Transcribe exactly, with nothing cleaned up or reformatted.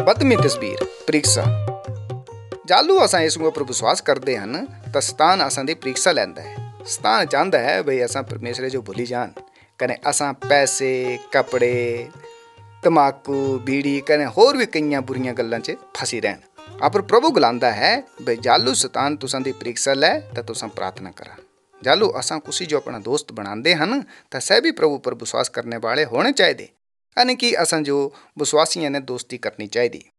बदमी तस्वीर परीक्षा जालू असां इस पर विश्वास करते हैं तो शैतान असां दी परीक्षा लैंदा है। शैतान चाहता है बई असां परमेश्वर जो भुली जान, कने असां पैसे कपड़े तम्बाकू बीड़ी कने होर भी कई बुरियां गल्लां च फसी रहन। पर प्रभु गलांदा है बई जालू शैतान तुसां दी परीक्षा लै तो तुसां प्रार्थना करा। जालू असां किसी जो अपना दोस्त बनाते हैं तो सह भी प्रभु पर विश्वास करने वाले होने चाहिए, यानी कि असां जो विश्वासियों ने दोस्ती करनी चाहिए।